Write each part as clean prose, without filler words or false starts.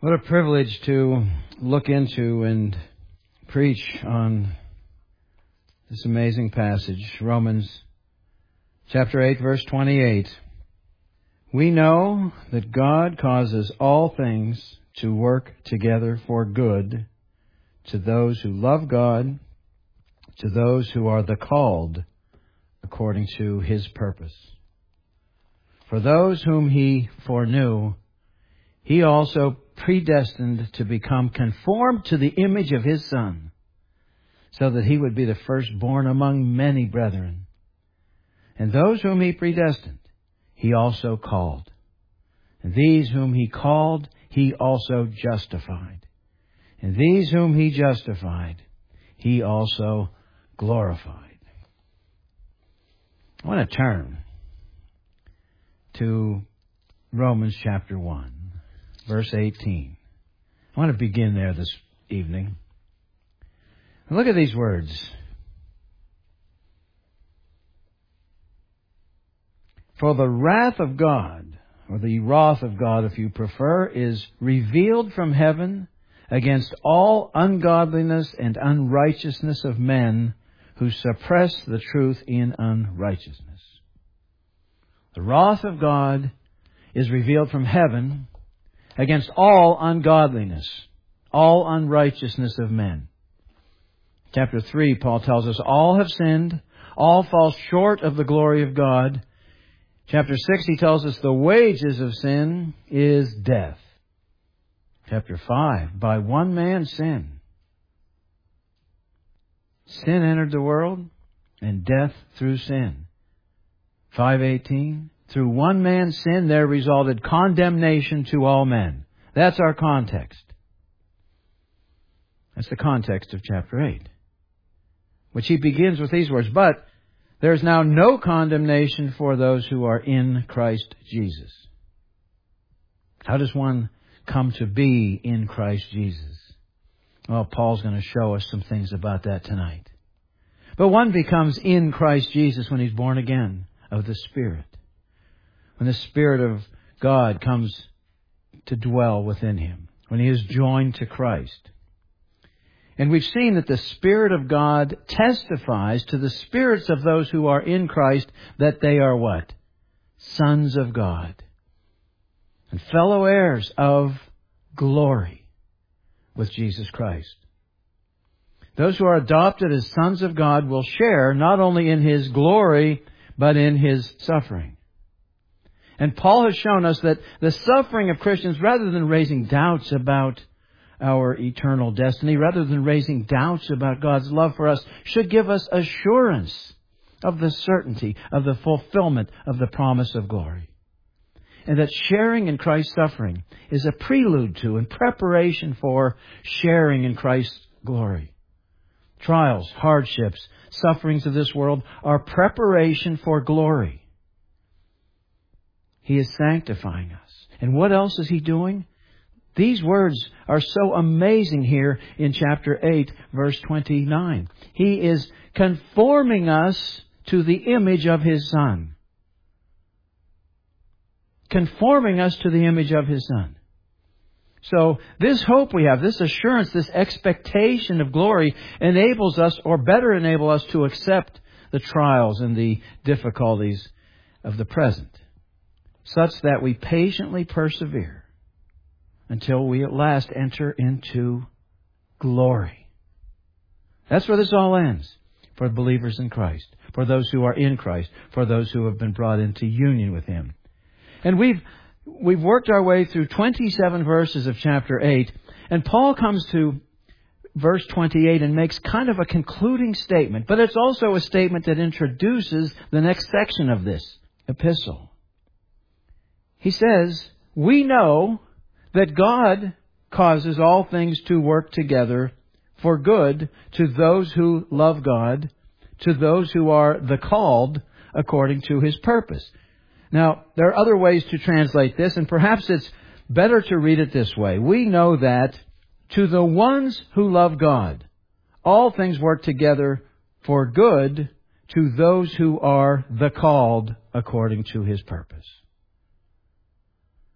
What a privilege to look into and preach on this amazing passage, Romans chapter 8, verse 28. We know that God causes all things to work together for good to those who love God, to those who are the called according to His purpose. For those whom He foreknew, He also predestined to become conformed to the image of His Son, so that He would be the firstborn among many brethren. And those whom He predestined, He also called. And these whom He called, He also justified. And these whom He justified, He also glorified. I want to turn to Romans chapter 1. Verse 18. I want to begin there this evening. And look at these words. For the wrath of God, or the wrath of God if you prefer, is revealed from heaven against all ungodliness and unrighteousness of men who suppress the truth in unrighteousness. The wrath of God is revealed from heaven against all ungodliness, all unrighteousness of men. Chapter 3, Paul tells us, all have sinned, all fall short of the glory of God. Chapter 6, he tells us the wages of sin is death. Chapter 5, by one man's sin, sin entered the world, and death through sin. 5:18, through one man's sin there resulted condemnation to all men. That's our context. That's the context of chapter 8. Which he begins with these words, but there is now no condemnation for those who are in Christ Jesus. How does one come to be in Christ Jesus? Well, Paul's going to show us some things about that tonight. But one becomes in Christ Jesus when he's born again of the Spirit. When the Spirit of God comes to dwell within him. When he is joined to Christ. And we've seen that the Spirit of God testifies to the spirits of those who are in Christ that they are what? Sons of God. And fellow heirs of glory with Jesus Christ. Those who are adopted as sons of God will share not only in His glory, but in His suffering. And Paul has shown us that the suffering of Christians, rather than raising doubts about our eternal destiny, rather than raising doubts about God's love for us, should give us assurance of the certainty of the fulfillment of the promise of glory. And that sharing in Christ's suffering is a prelude to and preparation for sharing in Christ's glory. Trials, hardships, sufferings of this world are preparation for glory. He is sanctifying us. And what else is He doing? These words are so amazing here in chapter 8, verse 29. He is conforming us to the image of His Son. Conforming us to the image of His Son. So this hope we have, this assurance, this expectation of glory enables us, or better enable us, to accept the trials and the difficulties of the present, such that we patiently persevere until we at last enter into glory. That's where this all ends for believers in Christ, for those who are in Christ, for those who have been brought into union with Him. And we've worked our way through 27 verses of chapter 8, and Paul comes to verse 28 and makes kind of a concluding statement, but it's also a statement that introduces the next section of this epistle. He says, we know that God causes all things to work together for good to those who love God, to those who are the called according to His purpose. Now, there are other ways to translate this, and perhaps it's better to read it this way. We know that to the ones who love God, all things work together for good to those who are the called according to His purpose.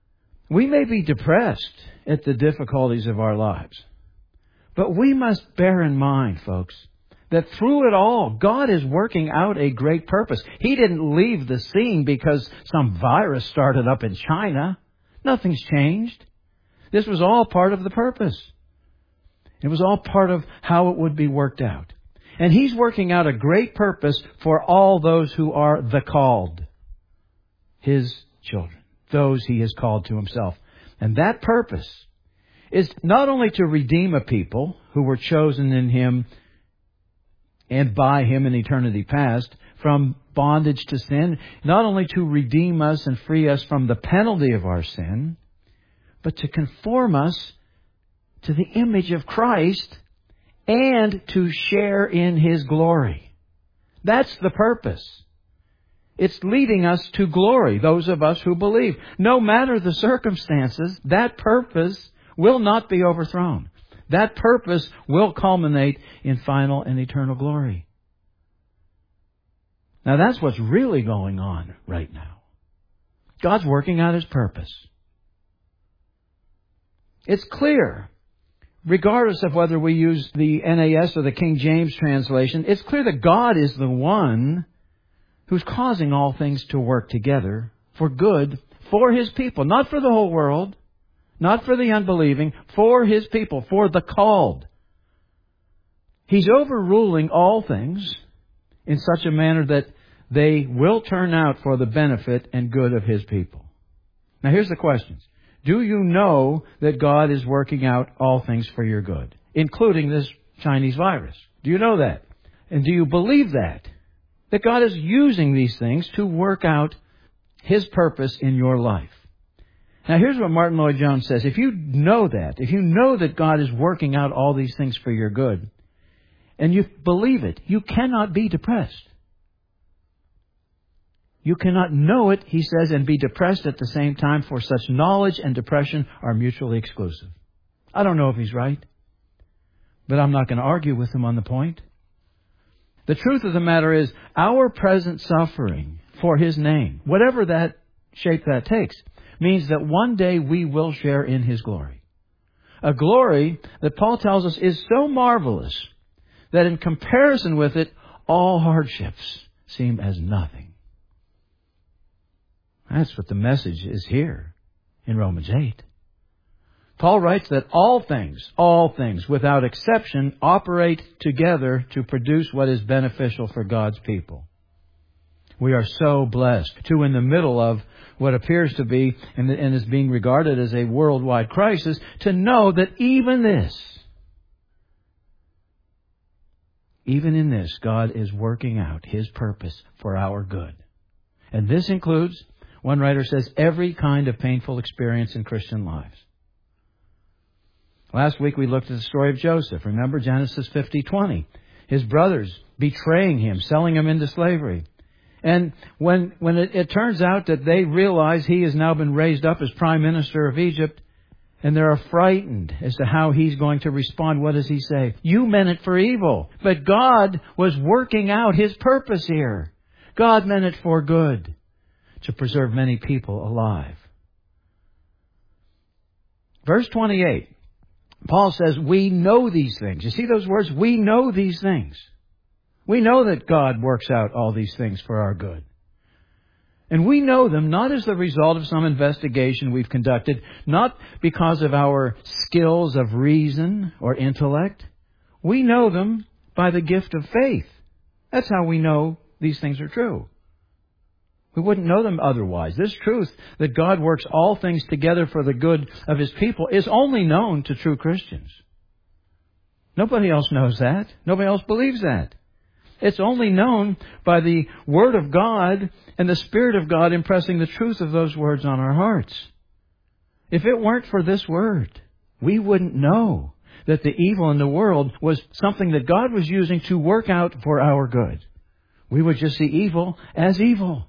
We may be depressed at the difficulties of our lives, but we must bear in mind, folks, that through it all, God is working out a great purpose. He didn't leave the scene because some virus started up in China. Nothing's changed. This was all part of the purpose. It was all part of how it would be worked out. And He's working out a great purpose for all those who are the called, His children, those He has called to Himself. And that purpose is not only to redeem a people who were chosen in Him and by Him in eternity past from bondage to sin, not only to redeem us and free us from the penalty of our sin, but to conform us to the image of Christ and to share in His glory. That's the purpose. It's leading us to glory, those of us who believe. No matter the circumstances, that purpose will not be overthrown. That purpose will culminate in final and eternal glory. Now that's what's really going on right now. God's working out His purpose. It's clear, regardless of whether we use the NAS or the King James translation, it's clear that God is the one who's causing all things to work together for good for His people. Not for the whole world, not for the unbelieving, for His people, for the called. He's overruling all things in such a manner that they will turn out for the benefit and good of His people. Now here's the questions. Do you know that God is working out all things for your good, including this Chinese virus? Do you know that? And do you believe that? That God is using these things to work out His purpose in your life. Now here's what Martin Lloyd-Jones says. If you know that God is working out all these things for your good, and you believe it, you cannot be depressed. You cannot know it, he says, and be depressed at the same time, for such knowledge and depression are mutually exclusive. I don't know if he's right, but I'm not going to argue with him on the point. The truth of the matter is, our present suffering for His name, whatever that shape that takes, means that one day we will share in His glory. A glory that Paul tells us is so marvelous that in comparison with it, all hardships seem as nothing. That's what the message is here in Romans 8. Paul writes that all things, without exception, operate together to produce what is beneficial for God's people. We are so blessed to, in the middle of what appears to be and is being regarded as a worldwide crisis, to know that even in this, God is working out His purpose for our good. And this includes, one writer says, every kind of painful experience in Christian lives. Last week we looked at the story of Joseph. Remember Genesis 50:20. His brothers betraying him, selling him into slavery. And when it turns out that they realize he has now been raised up as prime minister of Egypt, and they're frightened as to how he's going to respond, what does he say? You meant it for evil, but God was working out His purpose here. God meant it for good, to preserve many people alive. Verse 28, Paul says, we know these things. You see those words? We know these things. We know that God works out all these things for our good. And we know them not as the result of some investigation we've conducted, not because of our skills of reason or intellect. We know them by the gift of faith. That's how we know these things are true. We wouldn't know them otherwise. This truth that God works all things together for the good of His people is only known to true Christians. Nobody else knows that. Nobody else believes that. It's only known by the Word of God and the Spirit of God impressing the truth of those words on our hearts. If it weren't for this Word, we wouldn't know that the evil in the world was something that God was using to work out for our good. We would just see evil as evil.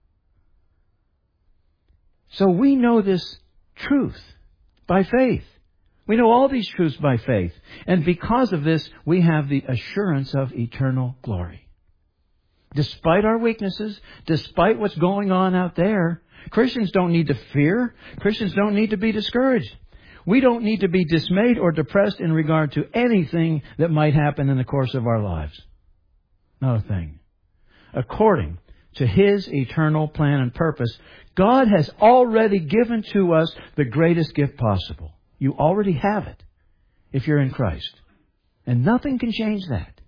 So we know this truth by faith. We know all these truths by faith. And because of this, we have the assurance of eternal glory. Despite our weaknesses, despite what's going on out there, Christians don't need to fear. Christians don't need to be discouraged. We don't need to be dismayed or depressed in regard to anything that might happen in the course of our lives. Not a thing. According to His eternal plan and purpose, God has already given to us the greatest gift possible. You already have it if you're in Christ. And nothing can change that.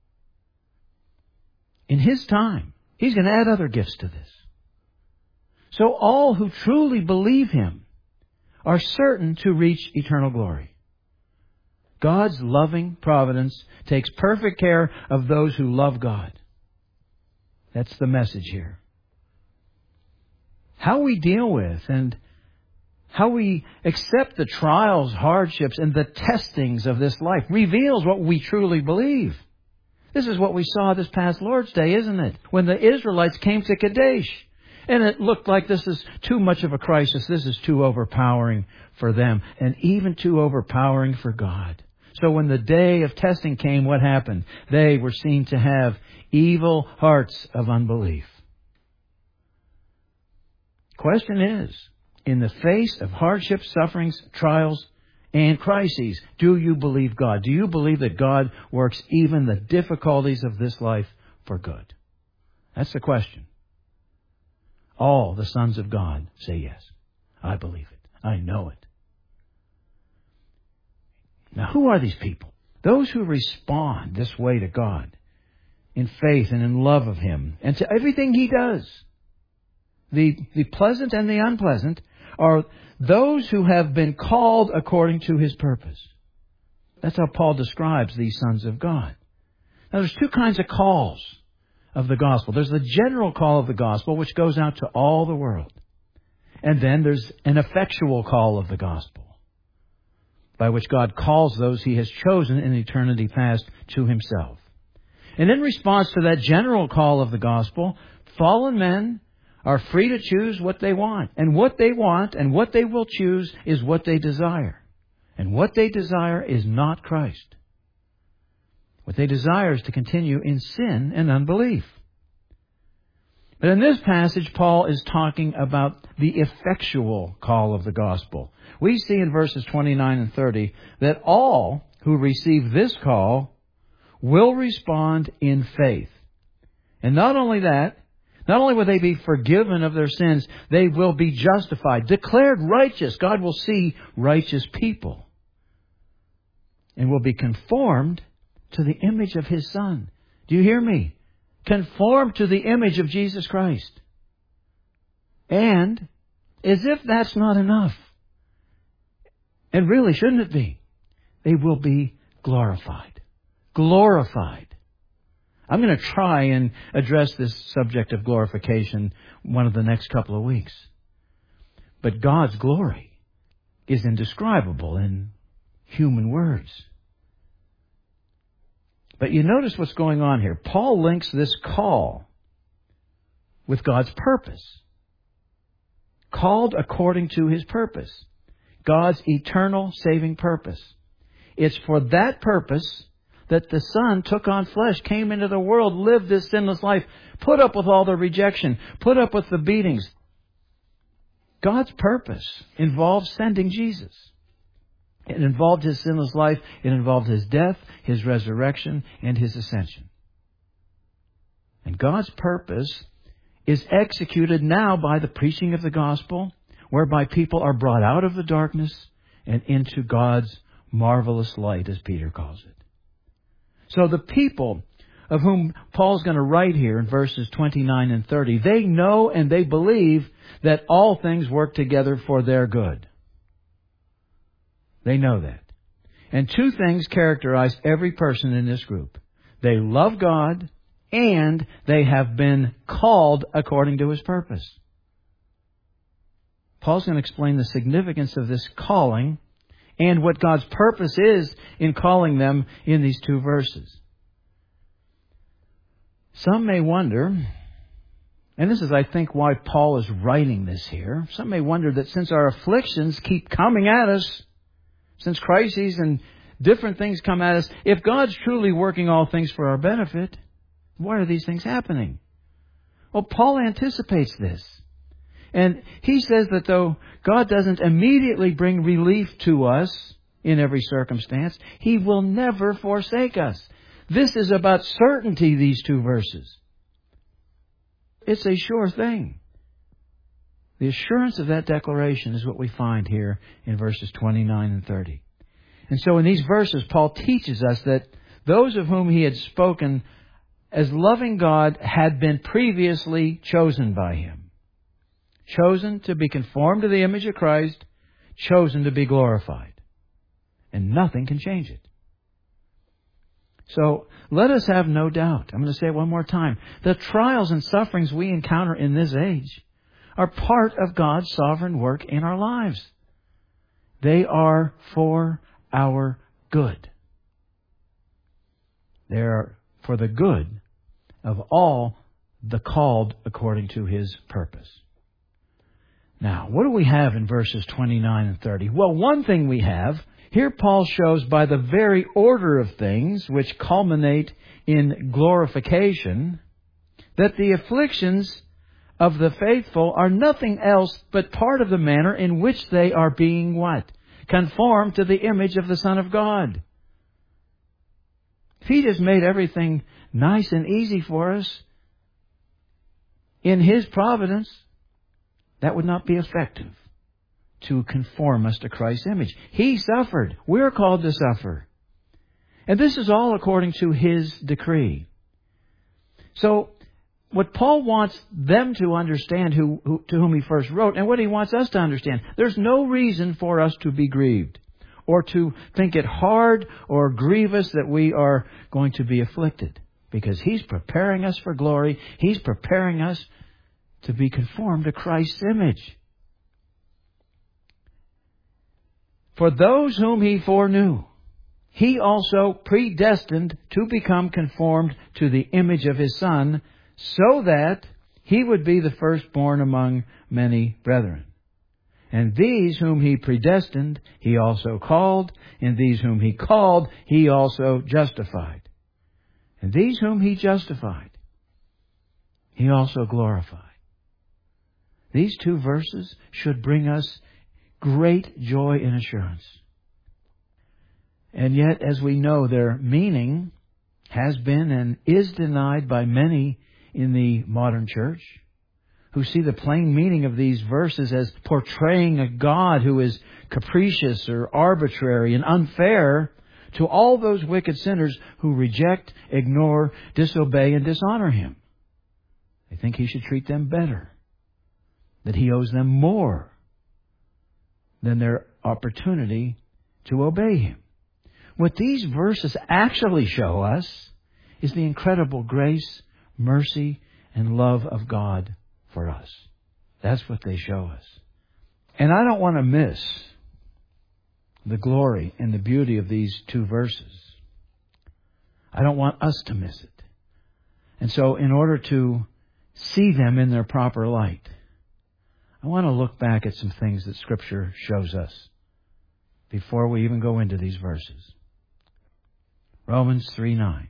In His time, He's going to add other gifts to this. So all who truly believe Him are certain to reach eternal glory. God's loving providence takes perfect care of those who love God. That's the message here. How we deal with and how we accept the trials, hardships, and the testings of this life reveals what we truly believe. This is what we saw this past Lord's Day, isn't it? When the Israelites came to Kadesh. And it looked like this is too much of a crisis. This is too overpowering for them. And even too overpowering for God. So when the day of testing came, what happened? They were seen to have evil hearts of unbelief. Question is, in the face of hardships, sufferings, trials, and crises, do you believe God? Do you believe that God works even the difficulties of this life for good? That's the question. All the sons of God say yes. I believe it. I know it. Now, who are these people? Those who respond this way to God in faith and in love of Him and to everything He does. The pleasant and the unpleasant are those who have been called according to His purpose. That's how Paul describes these sons of God. Now, there's two kinds of calls of the gospel. There's the general call of the gospel, which goes out to all the world. And then there's an effectual call of the gospel, by which God calls those He has chosen in eternity past to Himself. And in response to that general call of the gospel, fallen men are free to choose what they want. And what they want and what they will choose is what they desire. And what they desire is not Christ. What they desire is to continue in sin and unbelief. But in this passage, Paul is talking about the effectual call of the gospel. We see in verses 29 and 30 that all who receive this call will respond in faith. And not only that, not only will they be forgiven of their sins, they will be justified, declared righteous. God will see righteous people and will be conformed to the image of His Son. Do you hear me? Conform to the image of Jesus Christ. And, as if that's not enough, and really shouldn't it be, they will be glorified. Glorified. I'm going to try and address this subject of glorification one of the next couple of weeks. But God's glory is indescribable in human words. But you notice what's going on here. Paul links this call with God's purpose. Called according to His purpose. God's eternal saving purpose. It's for that purpose that the Son took on flesh, came into the world, lived this sinless life, put up with all the rejection, put up with the beatings. God's purpose involved sending Jesus. It involved His sinless life. It involved His death, His resurrection, and His ascension. And God's purpose is executed now by the preaching of the gospel, whereby people are brought out of the darkness and into God's marvelous light, as Peter calls it. So the people of whom Paul's going to write here in verses 29 and 30, they know and they believe that all things work together for their good. They know that. And two things characterize every person in this group. They love God and they have been called according to His purpose. Paul's going to explain the significance of this calling and what God's purpose is in calling them in these two verses. Some may wonder, and this is, I think, why Paul is writing this here. Some may wonder that since our afflictions keep coming at us, since crises and different things come at us, if God's truly working all things for our benefit, why are these things happening? Well, Paul anticipates this. And he says that though God doesn't immediately bring relief to us in every circumstance, He will never forsake us. This is about certainty, these two verses. It's a sure thing. The assurance of that declaration is what we find here in verses 29 and 30. And so in these verses, Paul teaches us that those of whom he had spoken as loving God had been previously chosen by Him. Chosen to be conformed to the image of Christ, chosen to be glorified. And nothing can change it. So let us have no doubt. I'm going to say it one more time. The trials and sufferings we encounter in this age are part of God's sovereign work in our lives. They are for our good. They are for the good of all the called according to His purpose. Now, what do we have in verses 29 and 30? Well, one thing we have, here Paul shows by the very order of things which culminate in glorification, that the afflictions of the faithful are nothing else but part of the manner in which they are being what? Conformed to the image of the Son of God. If He just made everything nice and easy for us in His providence, that would not be effective to conform us to Christ's image. He suffered. We're called to suffer. And this is all according to His decree. So, what Paul wants them to understand, to whom he first wrote, and what he wants us to understand, there's no reason for us to be grieved, or to think it hard or grievous that we are going to be afflicted. Because He's preparing us for glory. He's preparing us to be conformed to Christ's image. For those whom He foreknew, He also predestined to become conformed to the image of His Son, so that He would be the firstborn among many brethren. And these whom He predestined, He also called. And these whom He called, He also justified. And these whom He justified, He also glorified. These two verses should bring us great joy and assurance. And yet, as we know, their meaning has been and is denied by many in the modern church, who see the plain meaning of these verses as portraying a God who is capricious or arbitrary and unfair to all those wicked sinners who reject, ignore, disobey, and dishonor Him. They think He should treat them better, that He owes them more than their opportunity to obey Him. What these verses actually show us is the incredible grace, mercy, and love of God for us. That's what they show us. And I don't want to miss the glory and the beauty of these two verses. I don't want us to miss it. And so in order to see them in their proper light, I want to look back at some things that Scripture shows us before we even go into these verses. Romans 3:9.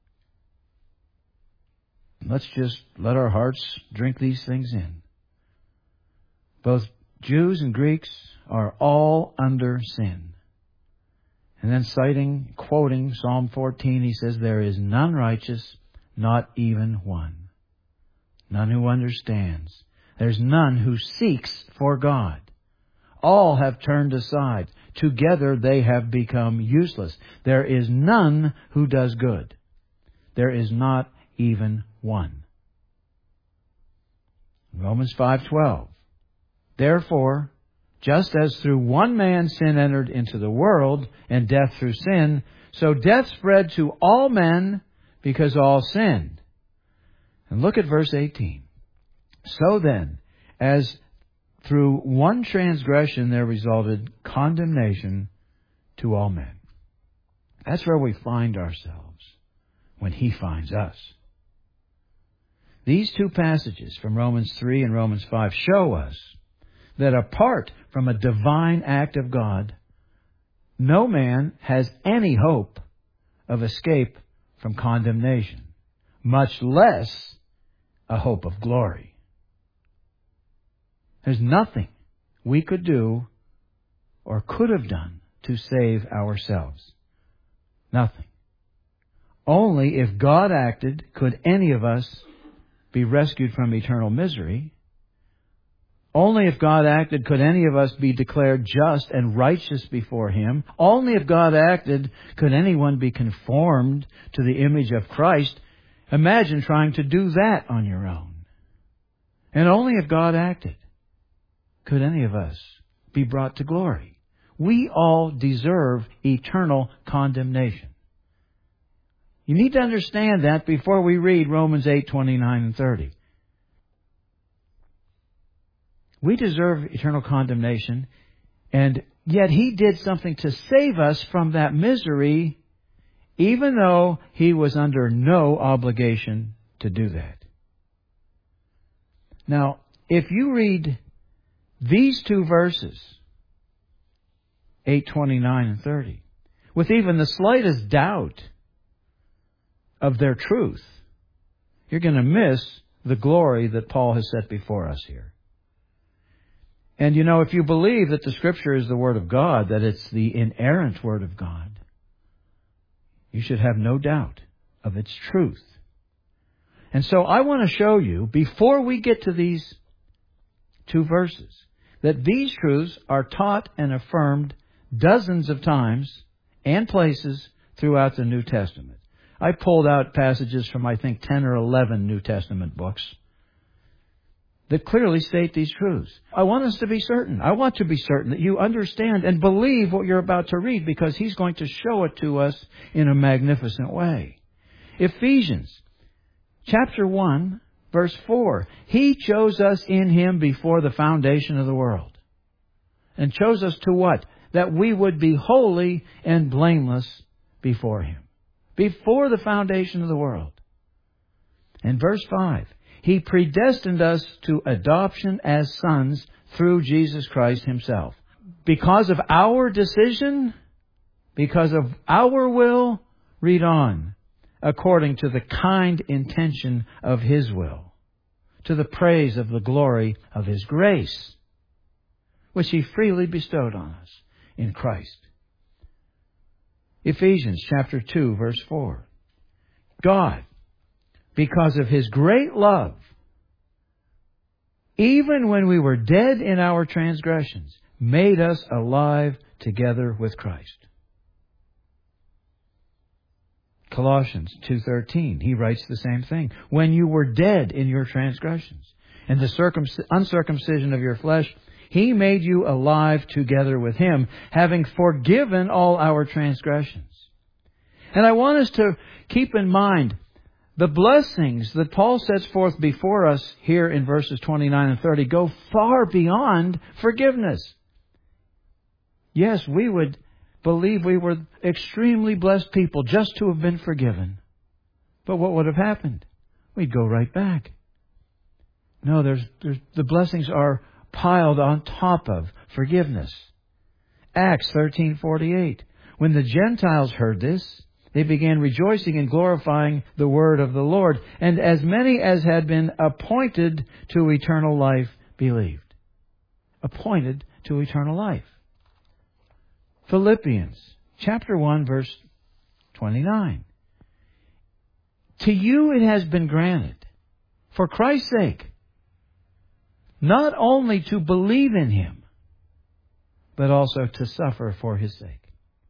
Let's just let our hearts drink these things in. Both Jews and Greeks are all under sin. And then quoting Psalm 14, he says, there is none righteous, not even one. None who understands. There's none who seeks for God. All have turned aside. Together they have become useless. There is none who does good. There is not even one. Romans 5:12. Therefore, just as through one man sin entered into the world, and death through sin, so death spread to all men because all sinned. And look at verse 18. So then, as through one transgression there resulted condemnation to all men. That's where we find ourselves when He finds us. These two passages from Romans 3 and Romans 5 show us that apart from a divine act of God, no man has any hope of escape from condemnation, much less a hope of glory. There's nothing we could do or could have done to save ourselves. Nothing. Only if God acted could any of us be rescued from eternal misery. Only if God acted could any of us be declared just and righteous before Him. Only if God acted could anyone be conformed to the image of Christ. Imagine trying to do that on your own. And only if God acted could any of us be brought to glory. We all deserve eternal condemnation. You need to understand that before we read Romans 8:29 and 30. We deserve eternal condemnation, and yet He did something to save us from that misery, even though He was under no obligation to do that. Now, if you read these two verses, 8:29 and 30, with even the slightest doubt of their truth, you're going to miss the glory that Paul has set before us here. And you know, if you believe that the Scripture is the Word of God, that it's the inerrant Word of God, you should have no doubt of its truth. And so I want to show you, before we get to these two verses, that these truths are taught and affirmed dozens of times and places throughout the New Testament. I pulled out passages from, I think, 10 or 11 New Testament books that clearly state these truths. I want us to be certain. I want to be certain that you understand and believe what you're about to read, because He's going to show it to us in a magnificent way. Ephesians chapter 1, verse 4. He chose us in Him before the foundation of the world. And chose us to what? That we would be holy and blameless before Him. Before the foundation of the world. And verse 5. He predestined us to adoption as sons through Jesus Christ Himself. Because of our decision, because of our will, read on, according to the kind intention of His will, to the praise of the glory of His grace, which He freely bestowed on us in Christ. Ephesians chapter 2, verse 4. God, because of His great love, even when we were dead in our transgressions, made us alive together with Christ. Colossians 2:13, he writes the same thing. When you were dead in your transgressions and the uncircumcision of your flesh, He made you alive together with Him, having forgiven all our transgressions. And I want us to keep in mind the blessings that Paul sets forth before us here in verses 29 and 30 go far beyond forgiveness. Yes, we would believe we were extremely blessed people just to have been forgiven. But what would have happened? We'd go right back. No, the blessings are piled on top of forgiveness. Acts 13:48. When the Gentiles heard this, they began rejoicing and glorifying the word of the Lord, and as many as had been appointed to eternal life believed. Appointed to eternal life. Philippians chapter 1, verse 29. To you it has been granted, for Christ's sake, not only to believe in Him, but also to suffer for His sake.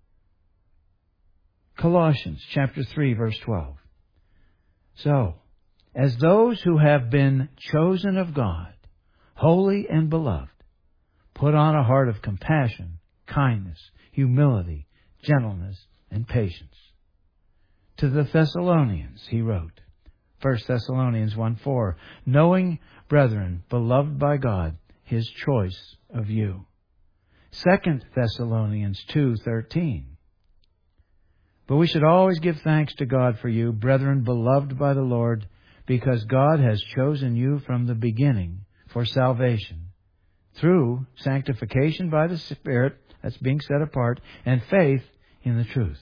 Colossians chapter 3, verse 12. So, as those who have been chosen of God, holy and beloved, put on a heart of compassion, kindness, humility, gentleness, and patience. To the Thessalonians he wrote, 1 Thessalonians 1:4, knowing, brethren, beloved by God, His choice of you. 2 Thessalonians 2:13. But we should always give thanks to God for you, brethren, beloved by the Lord, because God has chosen you from the beginning for salvation, through sanctification by the Spirit, that's being set apart, and faith in the truth.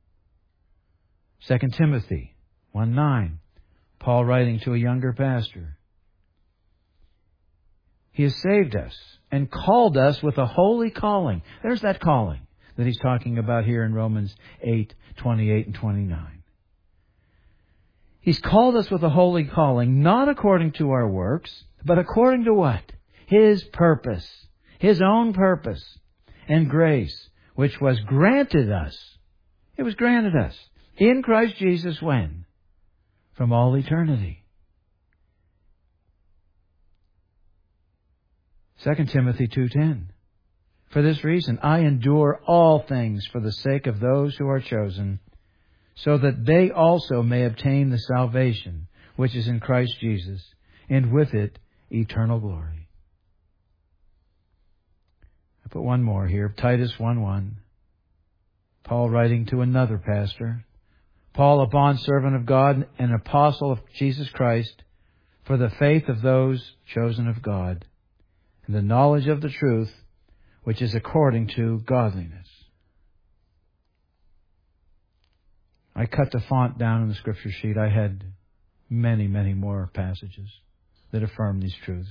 2 Timothy 1:9, Paul writing to a younger pastor. He has saved us and called us with a holy calling. There's that calling that he's talking about here in Romans 8:28 and 29. He's called us with a holy calling, not according to our works, but according to what? His purpose, His own purpose and grace, which was granted us. It was granted us in Christ Jesus when? From all eternity. 2 Timothy 2:10. For this reason, I endure all things for the sake of those who are chosen, so that they also may obtain the salvation which is in Christ Jesus, and with it eternal glory. I put one more here, Titus 1:1. Paul writing to another pastor. Paul, a bondservant of God, an apostle of Jesus Christ, for the faith of those chosen of God, and the knowledge of the truth, which is according to godliness. I cut the font down in the scripture sheet. I had many, many more passages that affirm these truths.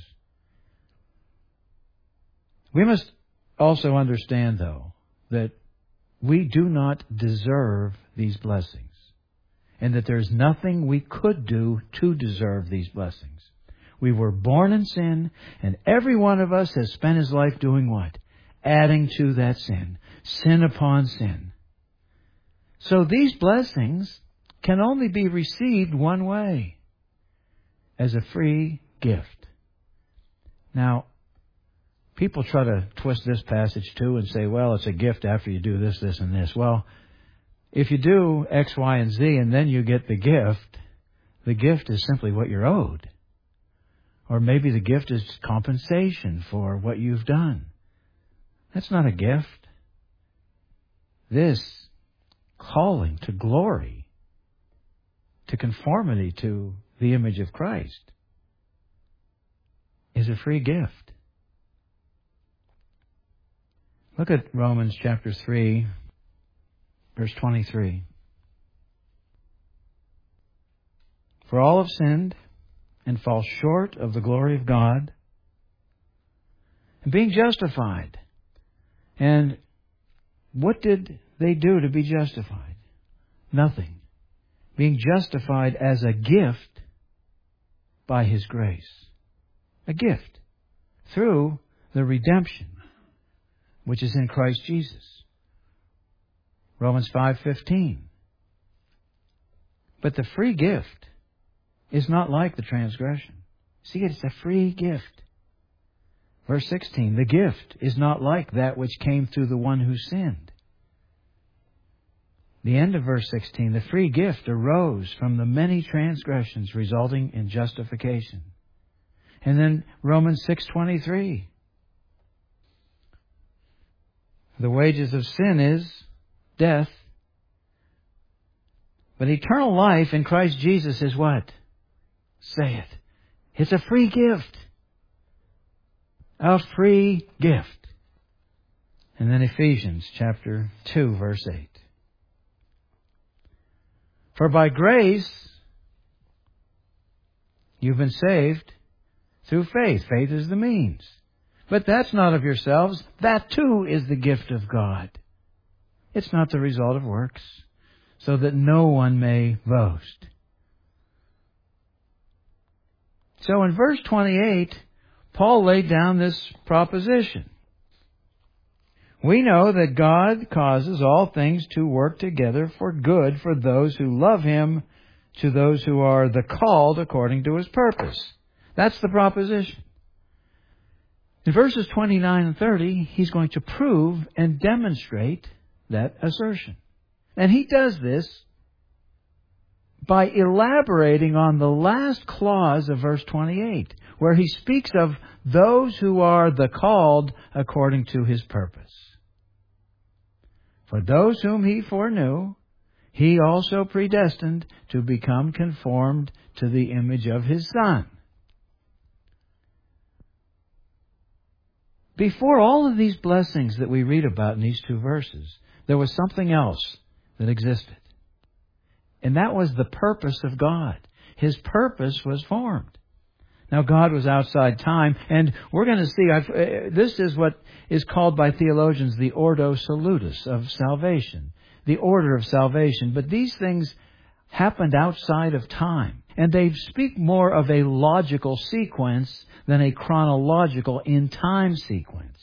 We must also understand, though, that we do not deserve these blessings, and that there's nothing we could do to deserve these blessings. We were born in sin, and every one of us has spent his life doing what? Adding to that sin. Sin upon sin. So these blessings can only be received one way, as a free gift. Now, people try to twist this passage too and say, well, it's a gift after you do this, this, and this. Well, if you do X, Y, and Z and then you get the gift is simply what you're owed. Or maybe the gift is compensation for what you've done. That's not a gift. This calling to glory, to conformity to the image of Christ, is a free gift. Look at Romans chapter 3, verse 23. For all have sinned and fall short of the glory of God, and being justified. And what did they do to be justified? Nothing. Being justified as a gift by His grace. A gift. Through the redemption which is in Christ Jesus. Romans 5:15. But the free gift is not like the transgression. See, it's a free gift. Verse 16, the gift is not like that which came through the one who sinned. The end of verse 16, the free gift arose from the many transgressions resulting in justification. And then Romans 6:23. The wages of sin is death. But eternal life in Christ Jesus is what? Say it. It's a free gift. A free gift. And then Ephesians chapter 2, verse 8. For by grace you've been saved through faith. Faith is the means. But that's not of yourselves. That too is the gift of God. It's not the result of works, so that no one may boast. So in verse 28, Paul laid down this proposition. We know that God causes all things to work together for good for those who love Him, to those who are the called according to His purpose. That's the proposition. In verses 29 and 30, he's going to prove and demonstrate that assertion. And he does this by elaborating on the last clause of verse 28, where he speaks of those who are the called according to His purpose. For those whom He foreknew, He also predestined to become conformed to the image of His Son. Before all of these blessings that we read about in these two verses, there was something else that existed. And that was the purpose of God. His purpose was formed. Now, God was outside time, and we're going to see, this is what is called by theologians the ordo salutis of salvation, the order of salvation. But these things happened outside of time, and they speak more of a logical sequence than a chronological in-time sequence.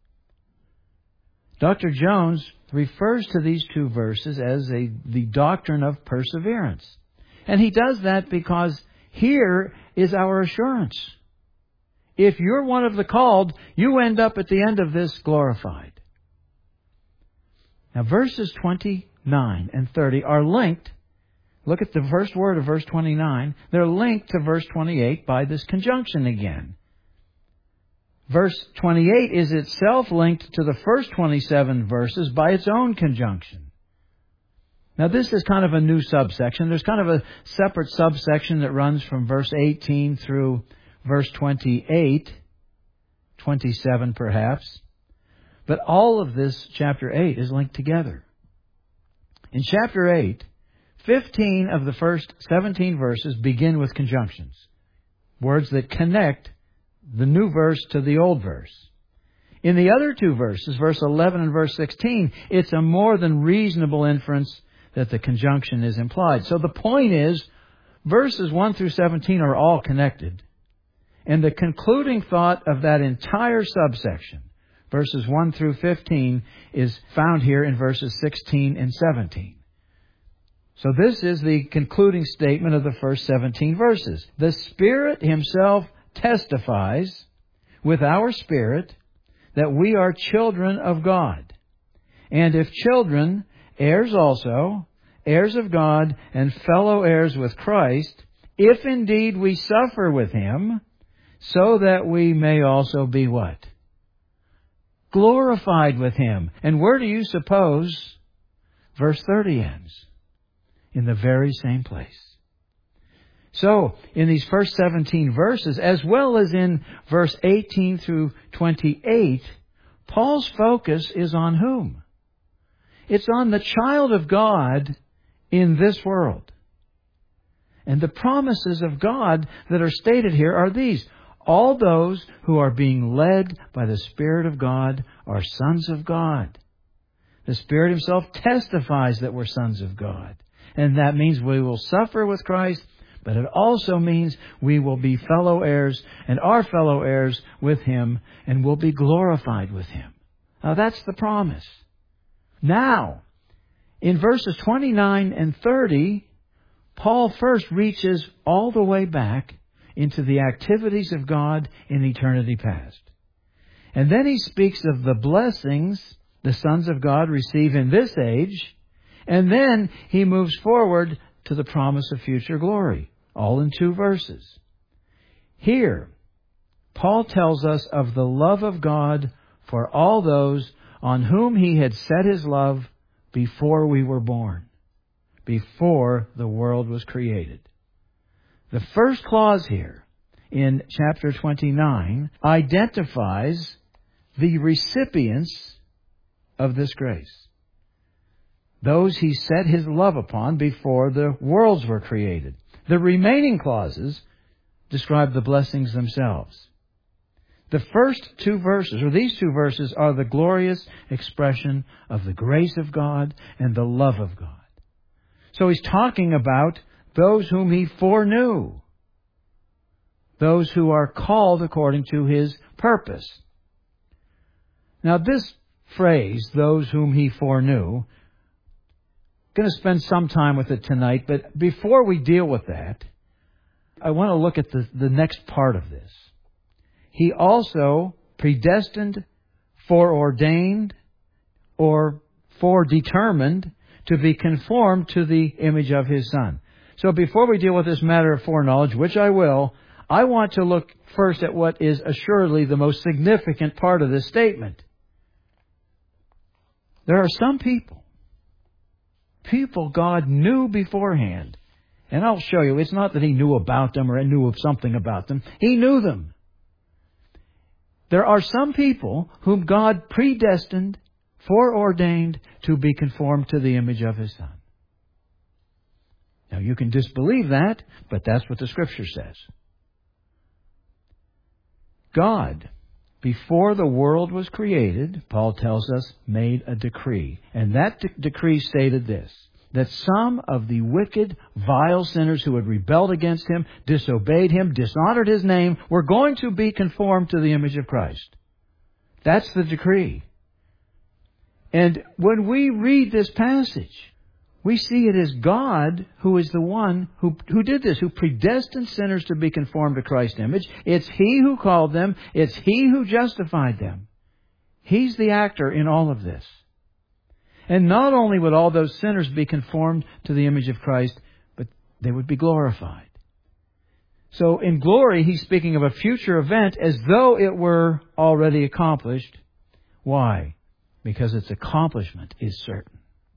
Dr. Jones refers to these two verses as the doctrine of perseverance. And he does that because here is our assurance. If you're one of the called, you end up at the end of this glorified. Now, verses 29 and 30 are linked. Look at the first word of verse 29. They're linked to verse 28 by this conjunction again. Verse 28 is itself linked to the first 27 verses by its own conjunction. Now, this is kind of a new subsection. There's kind of a separate subsection that runs from verse 18 through verse 28, 27 perhaps. But all of this, chapter 8, is linked together. In chapter 8, 15 of the first 17 verses begin with conjunctions, words that connect the new verse to the old verse. In the other two verses, verse 11 and verse 16, it's a more than reasonable inference that the conjunction is implied. So the point is, verses 1 through 17 are all connected. And the concluding thought of that entire subsection, verses 1 through 15, is found here in verses 16 and 17. So this is the concluding statement of the first 17 verses. The Spirit Himself testifies with our spirit that we are children of God. And if children, heirs also, heirs of God, and fellow heirs with Christ, if indeed we suffer with Him, so that we may also be what? Glorified with Him. And where do you suppose verse 30 ends? In the very same place. So, in these first 17 verses, as well as in verse 18 through 28, Paul's focus is on whom? It's on the child of God in this world. And the promises of God that are stated here are these. All those who are being led by the Spirit of God are sons of God. The Spirit Himself testifies that we're sons of God. And that means we will suffer with Christ, but it also means we will be fellow heirs and are fellow heirs with Him and will be glorified with Him. Now that's the promise. Now, in verses 29 and 30, Paul first reaches all the way back into the activities of God in eternity past. And then he speaks of the blessings the sons of God receive in this age, and then he moves forward to the promise of future glory, all in 2 verses. Here, Paul tells us of the love of God for all those on whom He had set His love before we were born, before the world was created. The first clause here in chapter 29 identifies the recipients of this grace. Those He set His love upon before the worlds were created. The remaining clauses describe the blessings themselves. The first 2 verses, or these 2 verses, are the glorious expression of the grace of God and the love of God. So he's talking about those whom He foreknew, those who are called according to His purpose. Now this phrase, those whom He foreknew, I'm going to spend some time with it tonight, but before we deal with that, I want to look at the next part of this. He also predestined, foreordained, or foredetermined to be conformed to the image of His Son. So before we deal with this matter of foreknowledge, which I will, I want to look first at what is assuredly the most significant part of this statement. There are some people God knew beforehand. And I'll show you, it's not that He knew about them or knew of something about them. He knew them. There are some people whom God predestined, foreordained to be conformed to the image of His Son. Now you can disbelieve that, but that's what the Scripture says. God, before the world was created, Paul tells us, made a decree. And that decree stated this, that some of the wicked, vile sinners who had rebelled against Him, disobeyed Him, dishonored His name, were going to be conformed to the image of Christ. That's the decree. And when we read this passage, we see it as God who is the one who did this, who predestined sinners to be conformed to Christ's image. It's He who called them. It's He who justified them. He's the actor in all of this. And not only would all those sinners be conformed to the image of Christ, but they would be glorified. So in glory, He's speaking of a future event as though it were already accomplished. Why? Because its accomplishment is certain.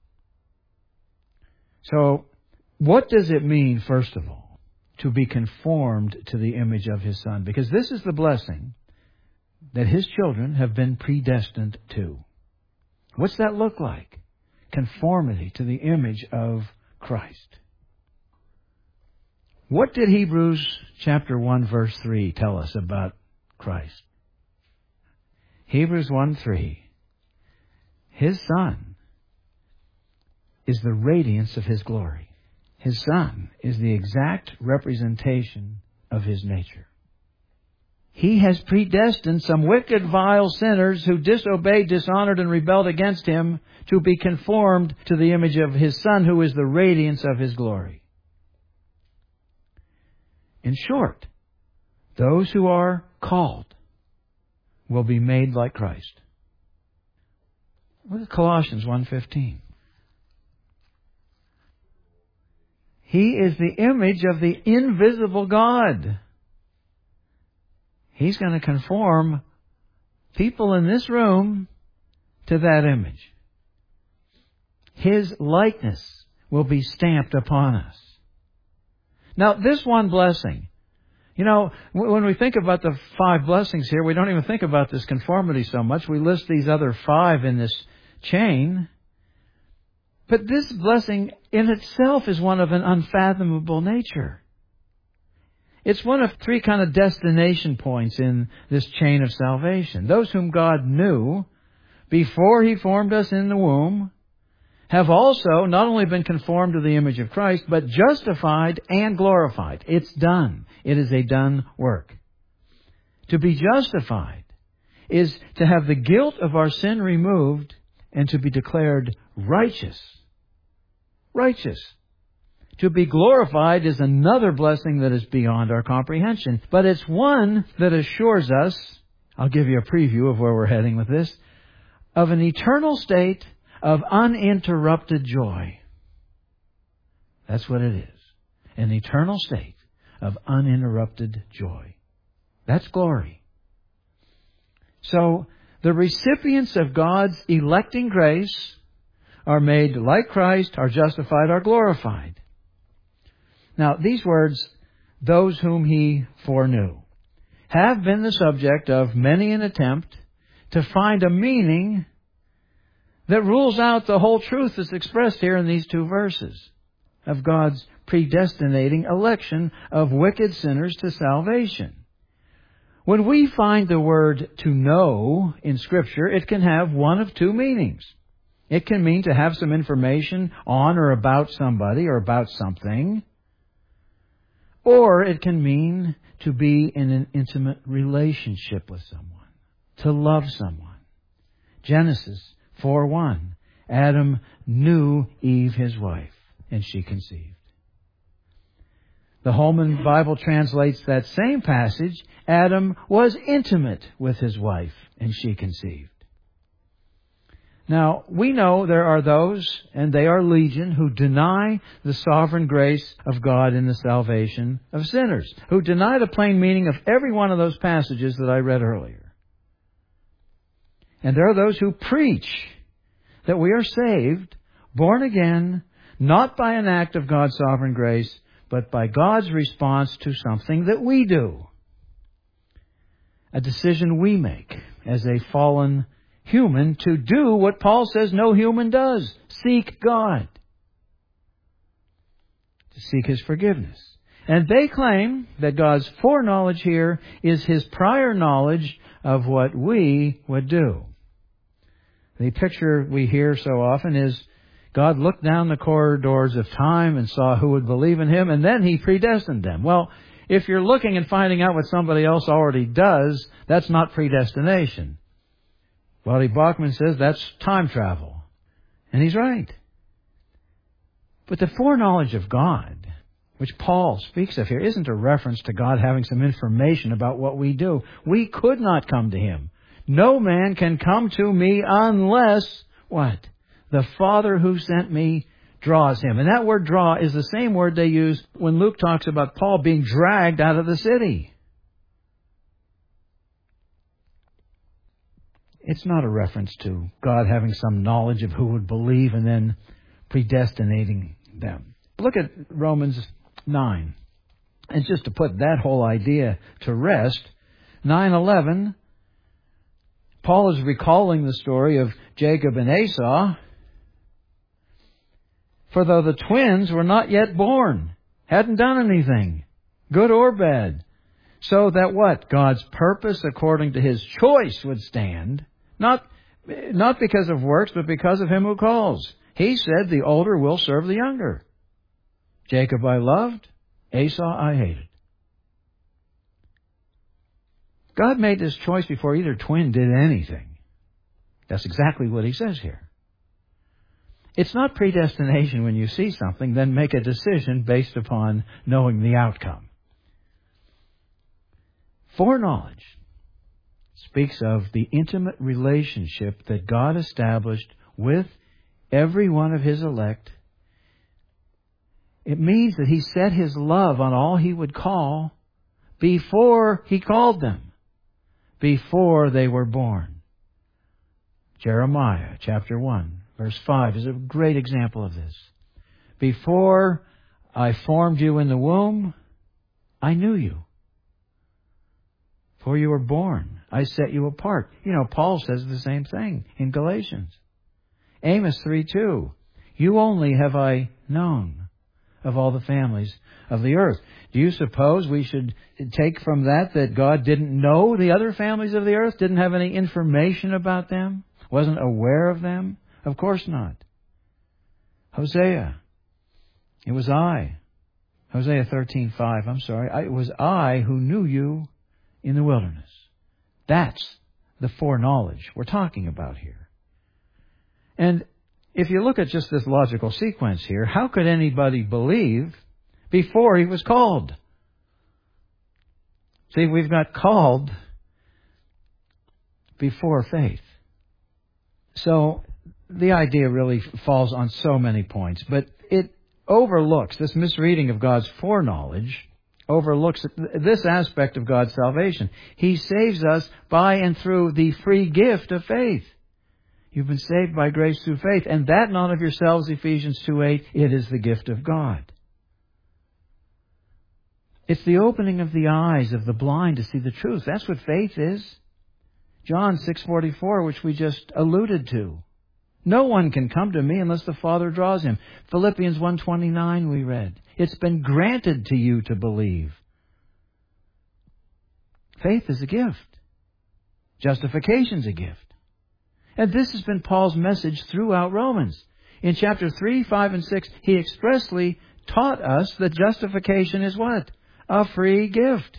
So, what does it mean, first of all, to be conformed to the image of His Son? Because this is the blessing that His children have been predestined to. What's that look like? Conformity to the image of Christ. What did Hebrews chapter 1 verse 3 tell us about Christ? Hebrews 1:3. His Son is the radiance of His glory. His Son is the exact representation of His nature. He has predestined some wicked, vile sinners who disobeyed, dishonored, and rebelled against Him to be conformed to the image of His Son, who is the radiance of His glory. In short, those who are called will be made like Christ. Look at Colossians 1:15. He is the image of the invisible God. He's going to conform people in this room to that image. His likeness will be stamped upon us. Now, this one blessing, when we think about the 5 blessings here, we don't even think about this conformity so much. We list these other 5 in this chain. But this blessing in itself is one of an unfathomable nature. It's one of 3 kind of destination points in this chain of salvation. Those whom God knew before He formed us in the womb have also not only been conformed to the image of Christ, but justified and glorified. It's done. It is a done work. To be justified is to have the guilt of our sin removed and to be declared righteous. Righteous. To be glorified is another blessing that is beyond our comprehension. But it's one that assures us, I'll give you a preview of where we're heading with this, of an eternal state of uninterrupted joy. That's what it is. An eternal state of uninterrupted joy. That's glory. So, the recipients of God's electing grace are made like Christ, are justified, are glorified. Now, these words, those whom He foreknew, have been the subject of many an attempt to find a meaning that rules out the whole truth that's expressed here in these 2 verses of God's predestinating election of wicked sinners to salvation. When we find the word to know in Scripture, it can have one of 2 meanings. It can mean to have some information on or about somebody or about something. Or it can mean to be in an intimate relationship with someone, to love someone. Genesis 4:1. Adam knew Eve, his wife, and she conceived. The Holman Bible translates that same passage, Adam was intimate with his wife, and she conceived. Now, we know there are those, and they are legion, who deny the sovereign grace of God in the salvation of sinners, who deny the plain meaning of every one of those passages that I read earlier. And there are those who preach that we are saved, born again, not by an act of God's sovereign grace, but by God's response to something that we do. A decision we make as a fallen human to do what Paul says no human does. Seek God. To seek His forgiveness. And they claim that God's foreknowledge here is His prior knowledge of what we would do. The picture we hear so often is God looked down the corridors of time and saw who would believe in Him, and then He predestined them. Well, if you're looking and finding out what somebody else already does, that's not predestination. Waddy Bachman says that's time travel. And he's right. But the foreknowledge of God, which Paul speaks of here, isn't a reference to God having some information about what we do. We could not come to Him. No man can come to me unless, what? The Father who sent me draws him. And that word draw is the same word they use when Luke talks about Paul being dragged out of the city. It's not a reference to God having some knowledge of who would believe and then predestinating them. Look at Romans 9. And just to put that whole idea to rest, 9:11, Paul is recalling the story of Jacob and Esau. For though the twins were not yet born, hadn't done anything, good or bad, so that what? God's purpose according to His choice would stand, not because of works, but because of Him who calls. He said, the older will serve the younger. Jacob I loved, Esau I hated. God made this choice before either twin did anything. That's exactly what He says here. It's not predestination when you see something, then make a decision based upon knowing the outcome. Foreknowledge speaks of the intimate relationship that God established with every one of His elect. It means that He set His love on all He would call before He called them, before they were born. Jeremiah chapter 1. Verse 5 is a great example of this. Before I formed you in the womb, I knew you. Before you were born, I set you apart. You know, Paul says the same thing in Galatians. Amos 3:2, you only have I known of all the families of the earth. Do you suppose we should take from that God didn't know the other families of the earth, didn't have any information about them, wasn't aware of them? Of course not. Hosea. It was I. Hosea 13:5. I'm sorry. It was I who knew you in the wilderness. That's the foreknowledge we're talking about here. And if you look at just this logical sequence here, how could anybody believe before he was called? See, we've got called before faith. So the idea really falls on so many points, but it overlooks, this misreading of God's foreknowledge, overlooks this aspect of God's salvation. He saves us by and through the free gift of faith. You've been saved by grace through faith, and that not of yourselves, Ephesians 2:8, it is the gift of God. It's the opening of the eyes of the blind to see the truth. That's what faith is. John 6:44, which we just alluded to. No one can come to me unless the Father draws him. Philippians 1:29 we read. It's been granted to you to believe. Faith is a gift. Justification's a gift. And this has been Paul's message throughout Romans. In chapter 3, 5, and 6, he expressly taught us that justification is what? A free gift.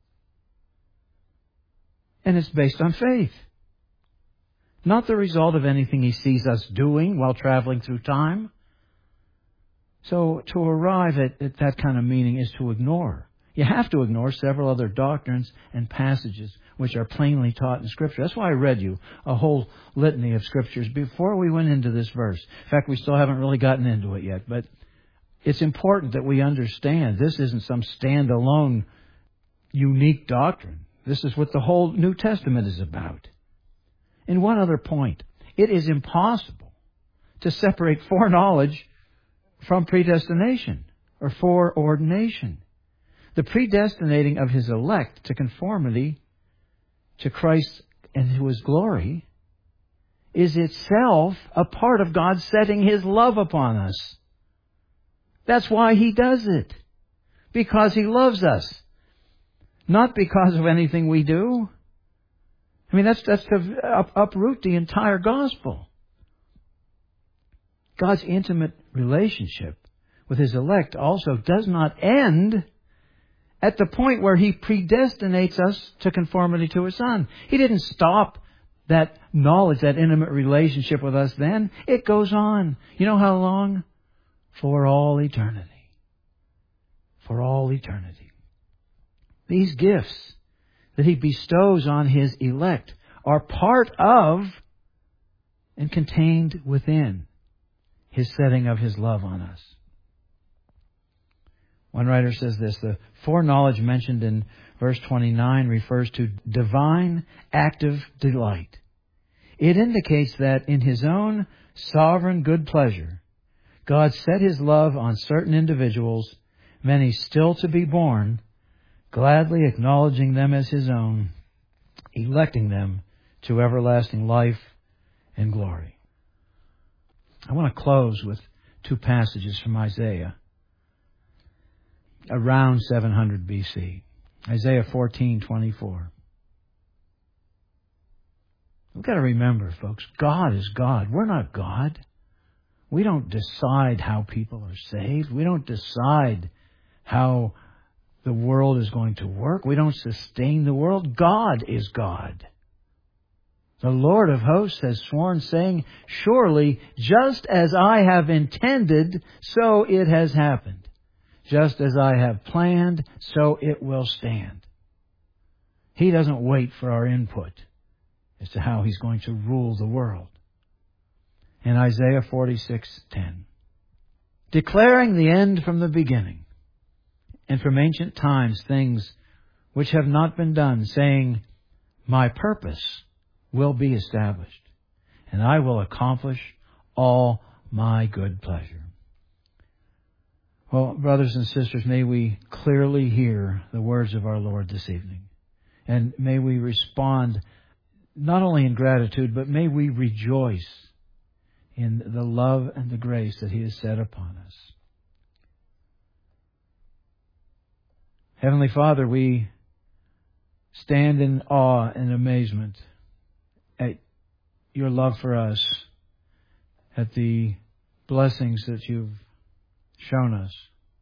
And it's based on faith. Not the result of anything he sees us doing while traveling through time. So to arrive at that kind of meaning is to ignore. You have to ignore several other doctrines and passages which are plainly taught in Scripture. That's why I read you a whole litany of Scriptures before we went into this verse. In fact, we still haven't really gotten into it yet. But it's important that we understand this isn't some standalone, unique doctrine. This is what the whole New Testament is about. And one other point. It is impossible to separate foreknowledge from predestination or foreordination. The predestinating of His elect to conformity to Christ and to His glory is itself a part of God setting His love upon us. That's why He does it. because He loves us, not because of anything we do. I mean, that's to uproot the entire gospel. God's intimate relationship with His elect also does not end at the point where He predestinates us to conformity to His Son. He didn't stop that knowledge, that intimate relationship with us then. It goes on. You know how long? For all eternity. For all eternity. These gifts that He bestows on His elect are part of and contained within His setting of His love on us. One writer says this: the foreknowledge mentioned in verse 29 refers to divine active delight. It indicates that in His own sovereign good pleasure, God set His love on certain individuals, many still to be born, gladly acknowledging them as His own, electing them to everlasting life and glory. I want to close with two passages from Isaiah around 700 BC. Isaiah 14:24. We've got to remember, folks, God is God. We're not God. We don't decide how people are saved. We don't decide how the world is going to work. We don't sustain the world. God is God. The Lord of hosts has sworn, saying, surely, just as I have intended, so it has happened. Just as I have planned, so it will stand. He doesn't wait for our input as to how He's going to rule the world. In Isaiah 46:10, declaring the end from the beginning, and from ancient times things which have not been done, saying, my purpose will be established, and I will accomplish all my good pleasure. Well, brothers and sisters, may we clearly hear the words of our Lord this evening. And may we respond not only in gratitude, but may we rejoice in the love and the grace that He has set upon us. Heavenly Father, we stand in awe and amazement at Your love for us, at the blessings that You've shown us,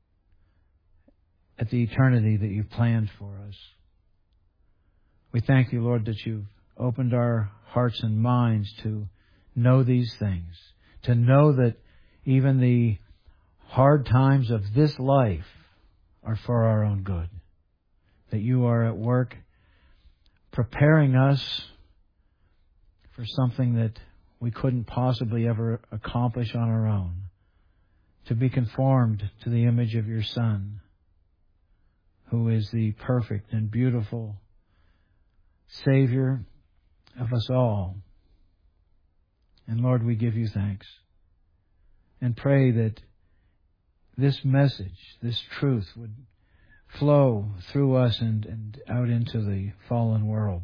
at the eternity that You've planned for us. We thank You, Lord, that You've opened our hearts and minds to know these things, to know that even the hard times of this life are for our own good, that You are at work preparing us for something that we couldn't possibly ever accomplish on our own, to be conformed to the image of Your Son, who is the perfect and beautiful Savior of us all. And Lord, we give You thanks and pray that this message, this truth would flow through us and out into the fallen world.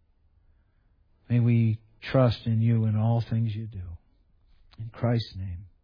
May we trust in You in all things You do. In Christ's name.